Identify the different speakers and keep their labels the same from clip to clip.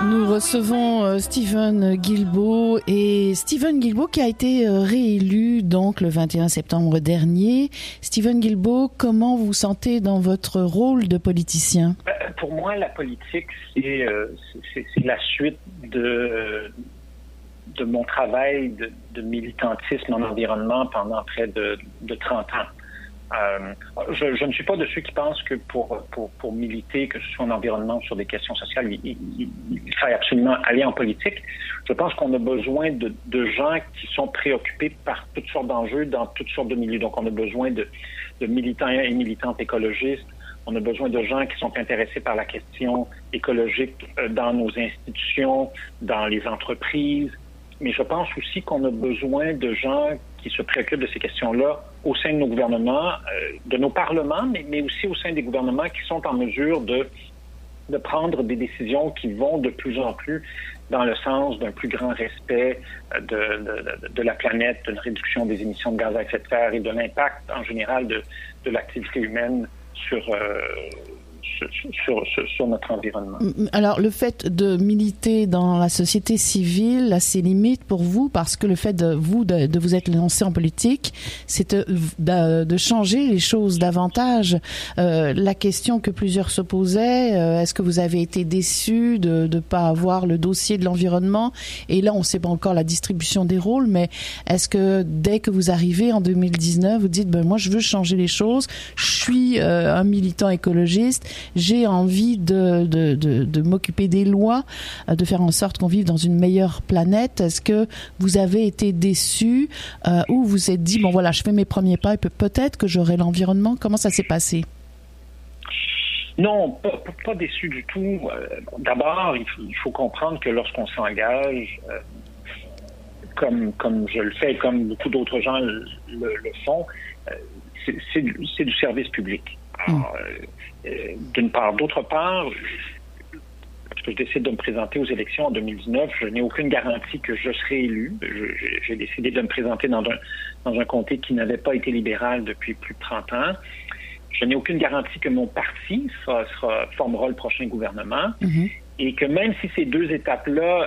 Speaker 1: Nous recevons Stephen Guilbeault et Stephen Guilbeault qui a été réélu donc le 21 septembre dernier. Stephen Guilbeault, comment vous vous sentez dans votre rôle de politicien?
Speaker 2: Pour moi, la politique, c'est la suite de mon travail de militantisme en environnement pendant près de 30 ans. Je ne suis pas de ceux qui pensent que pour militer, que ce soit en environnement ou sur des questions sociales, il faut absolument aller en politique. Je pense qu'on a besoin de gens qui sont préoccupés par toutes sortes d'enjeux dans toutes sortes de milieux. Donc, on a besoin de militants et militantes écologistes. On a besoin de gens qui sont intéressés par la question écologique dans nos institutions, dans les entreprises. Mais je pense aussi qu'on a besoin de gens qui se préoccupent de ces questions-là au sein de nos gouvernements, de nos parlements, mais aussi au sein des gouvernements qui sont en mesure de prendre des décisions qui vont de plus en plus dans le sens d'un plus grand respect de la planète, d'une réduction des émissions de gaz à effet de serre et de l'impact en général de l'activité humaine sur notre environnement.
Speaker 1: Alors, le fait de militer dans la société civile a ses limites pour vous, parce que le fait de vous être lancé en politique, c'est de changer les choses davantage. La question que plusieurs se posaient, est-ce que vous avez été déçu de ne pas avoir le dossier de l'environnement? Et là, on ne sait pas encore la distribution des rôles, mais est-ce que dès que vous arrivez en 2019, vous dites, moi, je veux changer les choses, je suis un militant écologiste, j'ai envie de m'occuper des lois, de faire en sorte qu'on vive dans une meilleure planète. Est-ce que vous avez été déçu ou vous êtes dit, je fais mes premiers pas et peut-être que j'aurai l'environnement? Comment ça s'est passé?
Speaker 2: Non, pas déçu du tout. D'abord, il faut comprendre que lorsqu'on s'engage, comme je le fais et comme beaucoup d'autres gens le font, c'est du service public. Alors, d'une part. D'autre part, lorsque je décide de me présenter aux élections en 2019, je n'ai aucune garantie que je serai élu. J'ai décidé de me présenter dans un comté qui n'avait pas été libéral depuis plus de 30 ans. Je n'ai aucune garantie que mon parti formera le prochain gouvernement. Mm-hmm. Et que même si ces deux étapes-là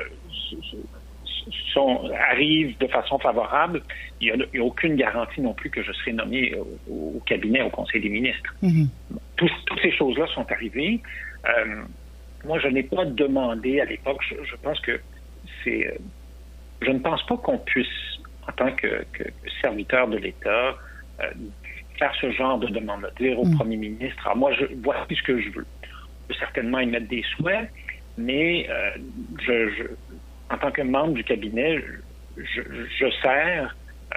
Speaker 2: arrivent de façon favorable, il n'y a aucune garantie non plus que je serai nommé au cabinet, au Conseil des ministres. Mm-hmm. Toutes ces choses-là sont arrivées. Moi, je n'ai pas demandé à l'époque, je pense que je ne pense pas qu'on puisse, en tant que serviteur de l'État, faire ce genre de demande, dire au premier ministre, moi, voici ce que je veux. Je peux certainement y mettre des souhaits, mais en tant que membre du cabinet, je sers.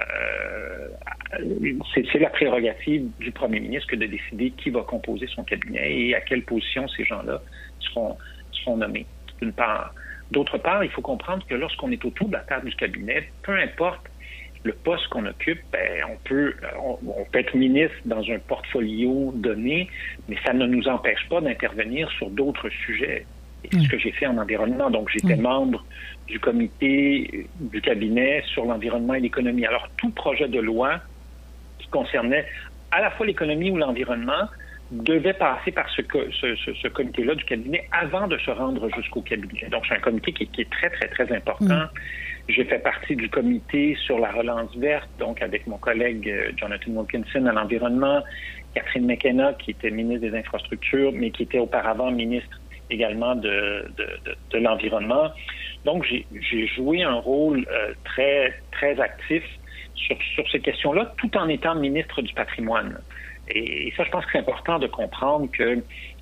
Speaker 2: C'est la prérogative du premier ministre que de décider qui va composer son cabinet et à quelle position ces gens-là seront nommés, d'une part. D'autre part, il faut comprendre que lorsqu'on est autour de la table du cabinet, peu importe le poste qu'on occupe, on peut être ministre dans un portfolio donné, mais ça ne nous empêche pas d'intervenir sur d'autres sujets. C'est ce que j'ai fait en environnement. Donc, j'étais membre du comité du cabinet sur l'environnement et l'économie. Alors, tout projet de loi qui concernait à la fois l'économie ou l'environnement devait passer par ce comité-là du cabinet avant de se rendre jusqu'au cabinet. Donc, c'est un comité qui est très, très, très important. J'ai fait partie du comité sur la relance verte, donc avec mon collègue Jonathan Wilkinson à l'environnement, Catherine McKenna, qui était ministre des Infrastructures, mais qui était auparavant ministre également de l'environnement. Donc, j'ai joué un rôle très, très actif sur ces questions-là, tout en étant ministre du patrimoine. Et ça, je pense que c'est important de comprendre que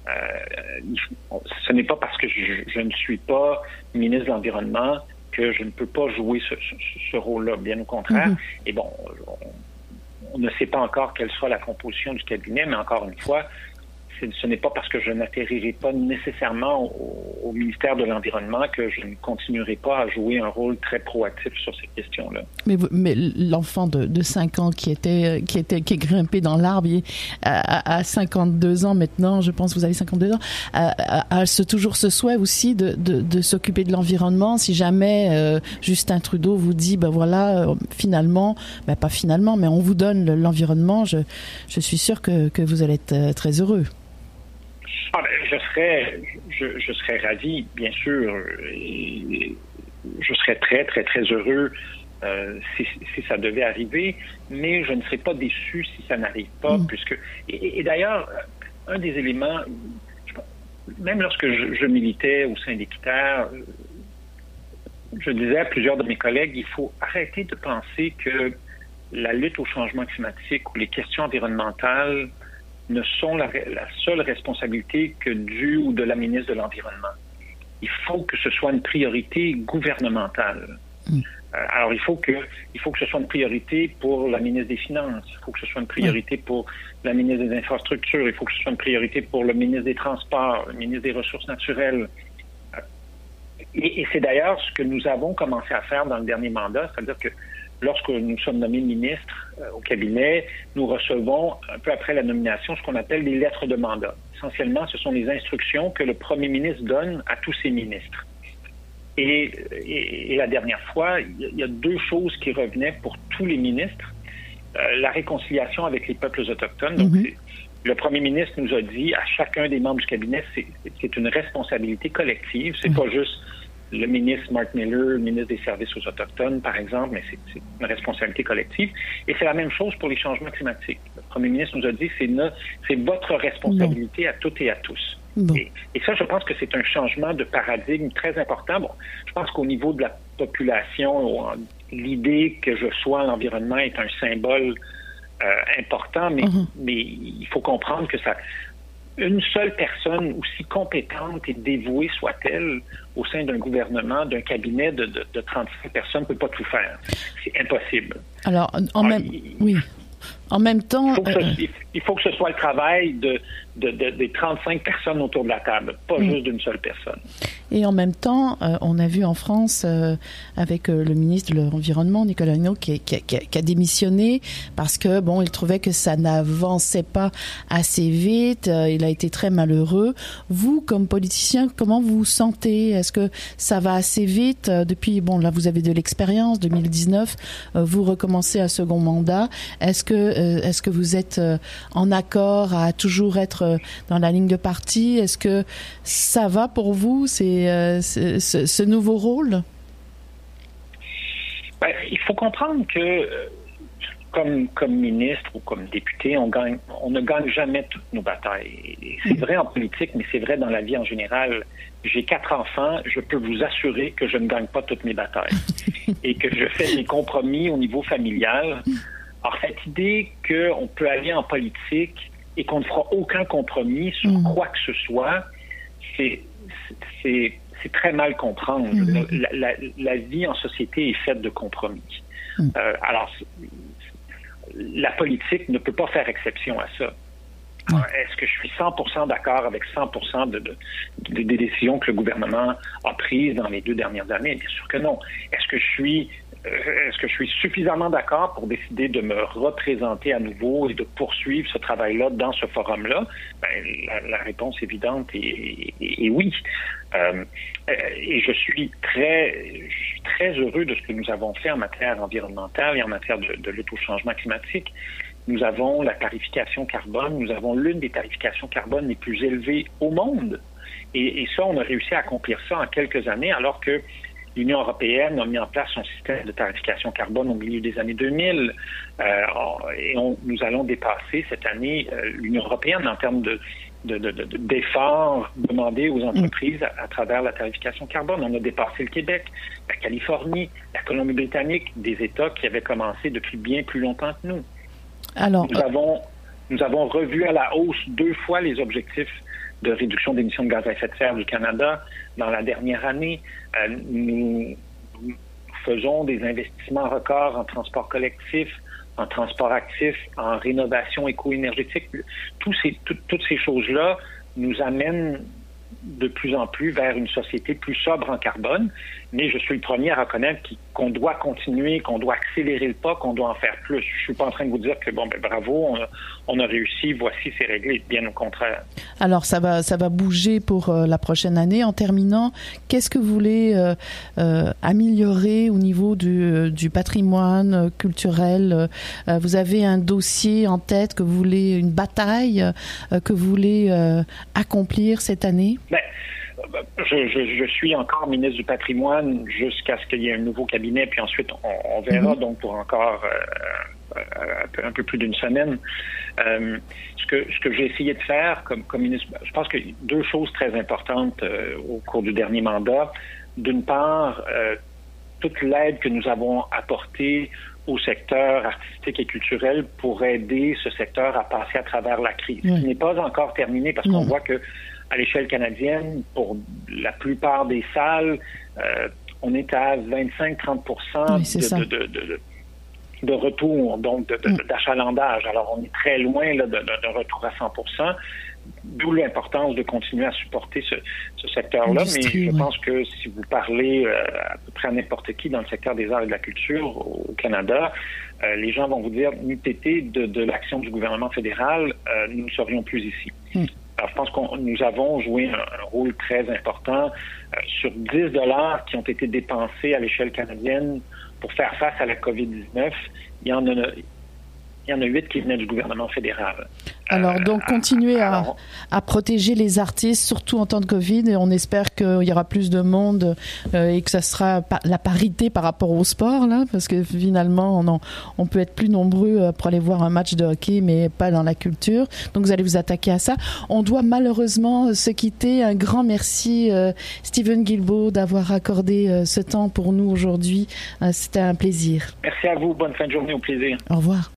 Speaker 2: ce n'est pas parce que je ne suis pas ministre de l'Environnement que je ne peux pas jouer ce rôle-là, bien au contraire. Et bon, on ne sait pas encore quelle sera la composition du cabinet, mais encore une fois, ce n'est pas parce que je n'atterrirai pas nécessairement au ministère de l'Environnement que je ne continuerai pas à jouer un rôle très proactif sur ces questions-là. Mais
Speaker 1: l'enfant de 5 ans qui est grimpé dans l'arbre à 52 ans maintenant, je pense que vous avez 52 ans, a toujours ce souhait aussi de s'occuper de l'environnement. Si jamais Justin Trudeau vous dit, finalement, pas finalement, mais on vous donne l'environnement, je suis sûre que vous allez être très heureux.
Speaker 2: Je serais ravi, bien sûr. Et je serais très, très, très heureux si ça devait arriver, mais je ne serais pas déçu si ça n'arrive pas, puisque... Et d'ailleurs, un des éléments, même lorsque je militais au sein d'Équiterre, je disais à plusieurs de mes collègues, il faut arrêter de penser que la lutte au changement climatique ou les questions environnementales ne sont la seule responsabilité que du ou de la ministre de l'Environnement. Il faut que ce soit une priorité gouvernementale. Alors, il faut que ce soit une priorité pour la ministre des Finances, il faut que ce soit une priorité pour la ministre des Infrastructures, il faut que ce soit une priorité pour le ministre des Transports, le ministre des Ressources naturelles. Et c'est d'ailleurs ce que nous avons commencé à faire dans le dernier mandat, c'est-à-dire que lorsque nous sommes nommés ministres au cabinet, nous recevons, un peu après la nomination, ce qu'on appelle des lettres de mandat. Essentiellement, ce sont les instructions que le premier ministre donne à tous ses ministres. Et la dernière fois, il y a deux choses qui revenaient pour tous les ministres. La réconciliation avec les peuples autochtones. Donc, le premier ministre nous a dit à chacun des membres du cabinet, c'est une responsabilité collective. C'est pas juste le ministre Mark Miller, le ministre des Services aux Autochtones, par exemple, mais c'est une responsabilité collective. Et c'est la même chose pour les changements climatiques. Le premier ministre nous a dit, c'est votre responsabilité à toutes et à tous. Et ça, je pense que c'est un changement de paradigme très important. Bon, je pense qu'au niveau de la population, l'idée que je sois l'environnement est un symbole important, mais il faut comprendre que une seule personne, aussi compétente et dévouée soit-elle, au sein d'un gouvernement, d'un cabinet de 35 personnes, ne peut pas tout faire. C'est impossible.
Speaker 1: Alors, en même temps...
Speaker 2: Il faut que ce soit le travail des 35 personnes autour de la table, pas juste d'une seule personne.
Speaker 1: Et en même temps, on a vu en France, avec le ministre de l'Environnement, Nicolas Hulot, qui a démissionné parce que, bon, il trouvait que ça n'avançait pas assez vite. Il a été très malheureux. Vous, comme politicien, comment vous vous sentez? Est-ce que ça va assez vite? Depuis, bon, là, vous avez de l'expérience, 2019, vous recommencez un second mandat. Est-ce que vous êtes en accord à toujours être dans la ligne de parti? Est-ce que ça va pour vous, ce nouveau rôle?
Speaker 2: Il faut comprendre que comme ministre ou comme député, on ne gagne jamais toutes nos batailles. Et c'est vrai en politique, mais c'est vrai dans la vie en général. J'ai 4 enfants, je peux vous assurer que je ne gagne pas toutes mes batailles et que je fais des compromis au niveau familial. Alors, cette idée qu'on peut aller en politique et qu'on ne fera aucun compromis sur quoi que ce soit, c'est très mal comprendre. La vie en société est faite de compromis. Alors, la politique ne peut pas faire exception à ça. Est-ce que je suis 100% d'accord avec 100% des décisions que le gouvernement a prises dans les 2 dernières années? Bien sûr que non. Est-ce que je suis suffisamment d'accord pour décider de me représenter à nouveau et de poursuivre ce travail-là dans ce forum-là? La réponse évidente est oui. Et je suis très heureux de ce que nous avons fait en matière environnementale et en matière de lutte au changement climatique. Nous avons la tarification carbone. Nous avons l'une des tarifications carbone les plus élevées au monde. Et ça, on a réussi à accomplir ça en quelques années, alors que l'Union européenne a mis en place son système de tarification carbone au milieu des années 2000. Et nous allons dépasser cette année l'Union européenne en termes d'efforts demandés aux entreprises à travers la tarification carbone. On a dépassé le Québec, la Californie, la Colombie-Britannique, des États qui avaient commencé depuis bien plus longtemps que nous. Alors, nous avons revu à la hausse 2 fois les objectifs de réduction d'émissions de gaz à effet de serre du Canada dans la dernière année. Nous faisons des investissements records en transport collectif, en transport actif, en rénovation éco-énergétique. Toutes ces choses-là nous amènent de plus en plus vers une société plus sobre en carbone, mais je suis le premier à reconnaître qu'on doit continuer, qu'on doit accélérer le pas, qu'on doit en faire plus. Je suis pas en train de vous dire que bravo, on a réussi, voici, c'est réglé, bien au contraire.
Speaker 1: Alors ça va bouger pour la prochaine année. En terminant, qu'est-ce que vous voulez améliorer au niveau du patrimoine culturel? Vous avez un dossier en tête que vous voulez, une bataille que vous voulez accomplir cette année?
Speaker 2: Je suis encore ministre du patrimoine jusqu'à ce qu'il y ait un nouveau cabinet, puis ensuite on verra, donc pour encore un peu plus d'une semaine. Ce que j'ai essayé de faire comme ministre, je pense que deux choses très importantes au cours du dernier mandat. D'une part, toute l'aide que nous avons apportée au secteur artistique et culturel pour aider ce secteur à passer à travers la crise. Ce qui n'est pas encore terminé parce qu'on voit que à l'échelle canadienne, pour la plupart des salles, on est à 25-30% de retour, donc d'achalandage. Alors, on est très loin là, d'un retour à 100%, d'où l'importance de continuer à supporter ce secteur-là. Mais je pense que si vous parlez à peu près à n'importe qui dans le secteur des arts et de la culture au Canada, les gens vont vous dire, n'eût été de l'action du gouvernement fédéral, nous ne serions plus ici. Alors, je pense que nous avons joué un rôle très important sur 10 $ qui ont été dépensés à l'échelle canadienne pour faire face à la COVID-19. Il y en a 8 qui venaient du gouvernement fédéral.
Speaker 1: Alors, donc, continuez à protéger les artistes, surtout en temps de Covid, et on espère qu'il y aura plus de monde et que ça sera la parité par rapport au sport, là, parce que finalement, on peut être plus nombreux pour aller voir un match de hockey, mais pas dans la culture. Donc, vous allez vous attaquer à ça. On doit malheureusement se quitter. Un grand merci, Steven Guilbeault, d'avoir accordé ce temps pour nous aujourd'hui. C'était un plaisir.
Speaker 2: Merci à vous. Bonne fin de journée. Au plaisir.
Speaker 1: Au revoir.